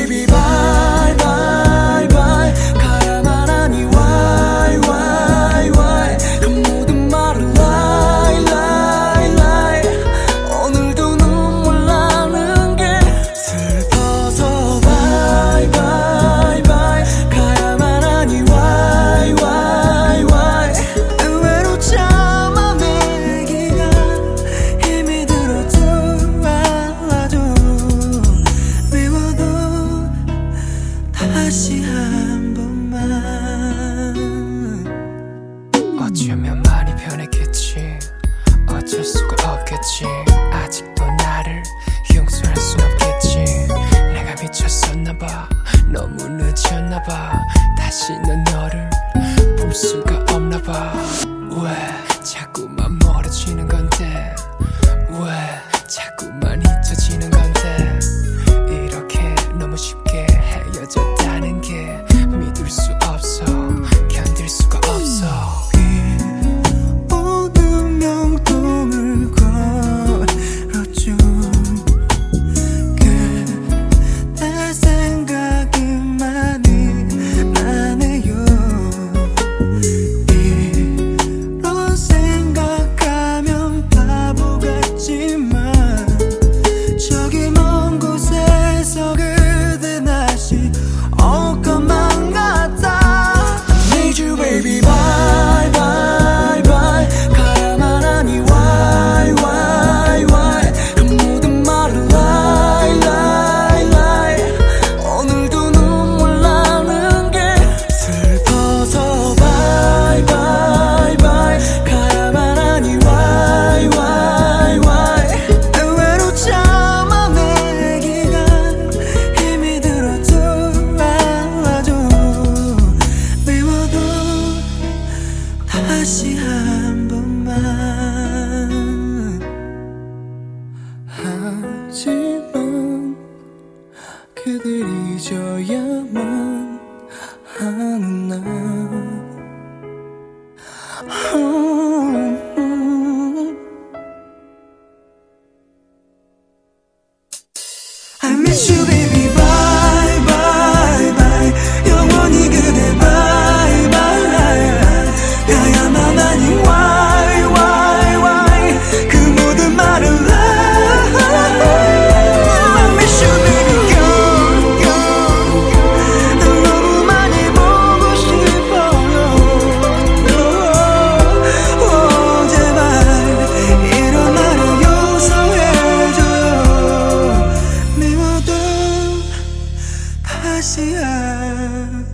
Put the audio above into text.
baby bye bye bye 가야만 하니 why why why 그 모든 말은 lie lie lie 오늘도 눈물 나는 게 슬퍼서 bye bye bye 가야만 하니 why why why 의외로 참아내기가 힘이 들어도 알아도 미워도 다시 한 번만 어쩌면 많이 변했겠지 어쩔 수가 없겠지 아직도 나를 용서할 순 없겠지 내가 미쳤었나봐 너무 늦었나봐 다시는 너를 볼 수가 없나봐 왜 자꾸만 멀어지는 건데 왜 자꾸만 잊혀지는 건데 이렇게 너무 쉽게 헤어졌다는 게 믿을 수 없어 견딜 수가 없어 오는 명동을 걸었죠 그때 생각이 많이 나네요 이런 생각하면 바보 같지만 저기 먼 곳에서 그대 다시 올 것만 같아 I need you baby bye bye bye 가야만 하니 why why why 그 모든 말은 lie lie lie 오늘도 눈물 나는 게 슬퍼서 bye bye bye 가야만 하니 why why why 의외로 참아내기가 힘이 들어도 알아도 미워도 다시 한 번만 하지만 그댈 잊어야만 하는 날 I miss you baby bye bye bye 영원히 그대 bye bye 가야만 하니 why why why 그 모든 말을 lie I miss you baby go go 너무 많이 보고 싶어요 제발 이런 나를 용서해줘요 미워도 다시 한